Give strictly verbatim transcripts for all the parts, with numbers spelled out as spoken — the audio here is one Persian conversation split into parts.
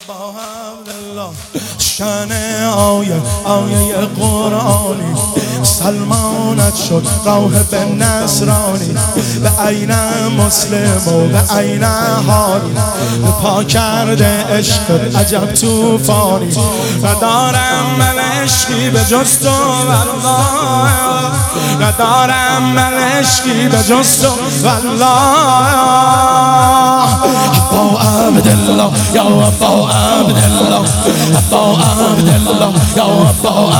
ابا عبدالله شن آیه آیه قرآنی سلمانت شد راه به نصرانی به عین مسلم و به عین حالی پا کرده عشق عجب توفانی ندارم من عشقی به جز تو والله ندارم من عشقی به جز تو والله ابا عبدالله یا ابا عبدالله ابا عبدالله یا ابا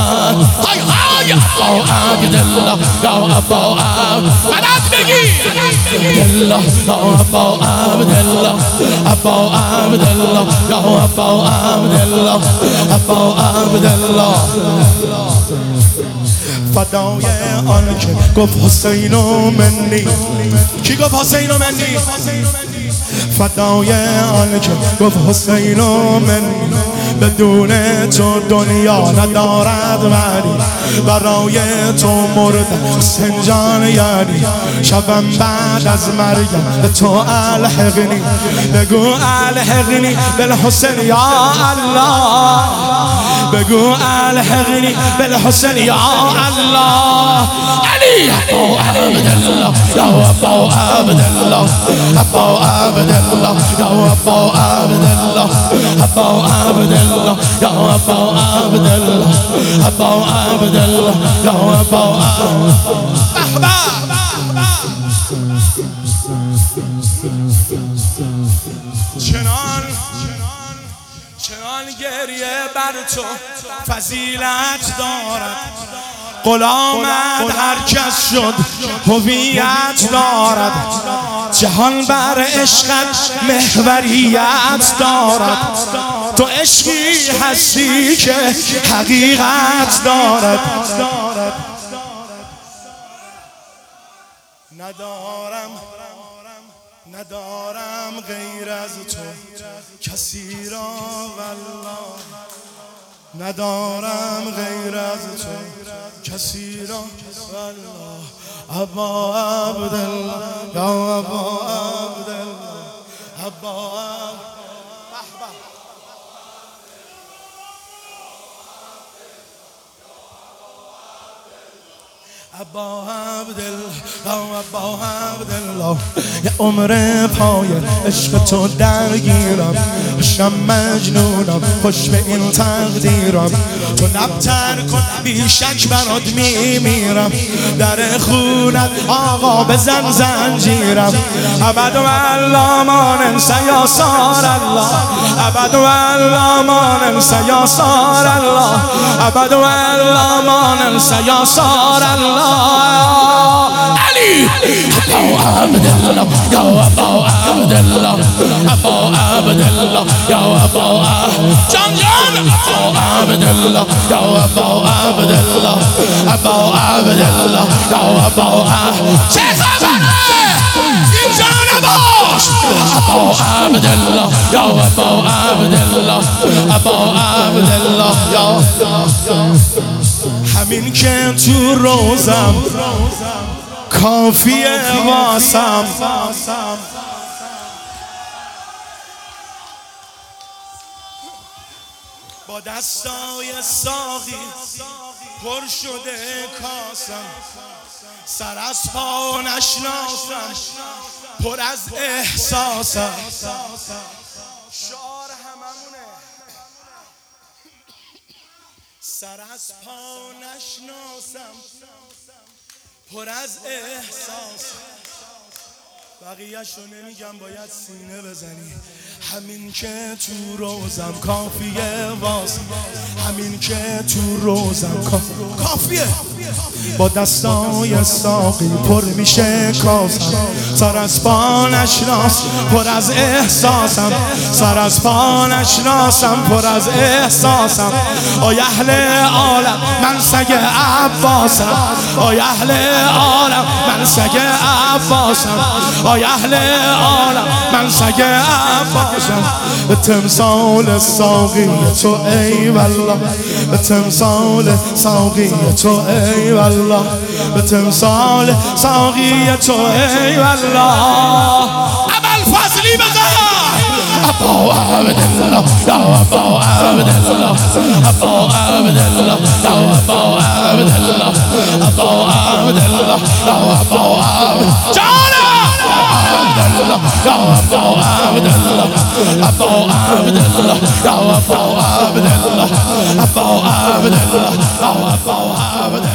عبدالله یا ابا مدد بگیر یا ابا عبدالله ابا عبدالله یا ابا عبدالله ابا عبدالله فدای آن که گفت حسین و منی کی گفت حسین و منی فدای آن که گفت حسین و منی بدون تو دنیا ندارد معنی برای تو مرد سنجان یعنی شبم بعد از مریم به تو الحقنی بگو الحقنی بالحسین یا الله بگو الحقنی بالحسین یا الله علی ابا عبدالله یا ابا عبدالله ابا عبدالله یا ابا عبدالله ابا عبدالله یا ابا عبدالله ابا عبدالله یا ابا چنان چنان گریه بر تو فضیلت دارد غلامت هر کس شد هویت دارد جهان بر عشقت محوریت دارد تو عشقی هستی که حقیقت دارد ندارم ندارم غیر از تو کسی را والله ندارم غیر از تو کسی را والله ابا عبدالله یا ابا عبدالله ابا ابا عبدالله یا ابا عبدالله یه عمر پای عشق تو درگیرم بشم مجنونم خوش به این تقدیرم تو نبتر کن بیشک برات میمیرم در خونت آقا بزن زنجیرم ابد و الله ما ننسى یا سار الله ابد و الله ما ننسى یا سار الله ابد و الله ما ننسى یا سار الله علی ابا عبدالله یا ابا عبدالله ابا عبدالله یا ابا جان جان ابا عبدالله یا ابا عبدالله ابا عبدالله یا ابا چه خبره این جان باش ابا عبدالله یا ابا عبدالله ابا عبدالله یا همین که تو روزم کافیه واسم با دستای ساقی پر شده کاسم سر از پا نشناسم پر از احساسم شعار هممونه سر از پا نشناسم پر از احساس بقیه‌شو نمیگم باید سینه بزنی همین که تو روزم کافیه واسم همین که تو روزم کافیه با دستای ساقی پر میشه کاسم سر از پا نشناس پر از احساسم سر از پا نشناسم پر از احساسم آی اهل عالم من سگ عباسم آی اهل عالم من سگ عباسم آی اهل عالم من سگ عباسم به تمثال ساقی تو ای والله به تمثال ساقی تو ای والله به تمثال ساقی تو ای والله ابوالفضلی بزن أبو عبد الله يا أبو عبد الله أبو عبد الله يا أبو عبد الله أبو عبد الله يا أبو عبد جانا يا أبو عبد الله أبو عبد الله يا أبو عبد الله أبو عبد الله يا أبو عبد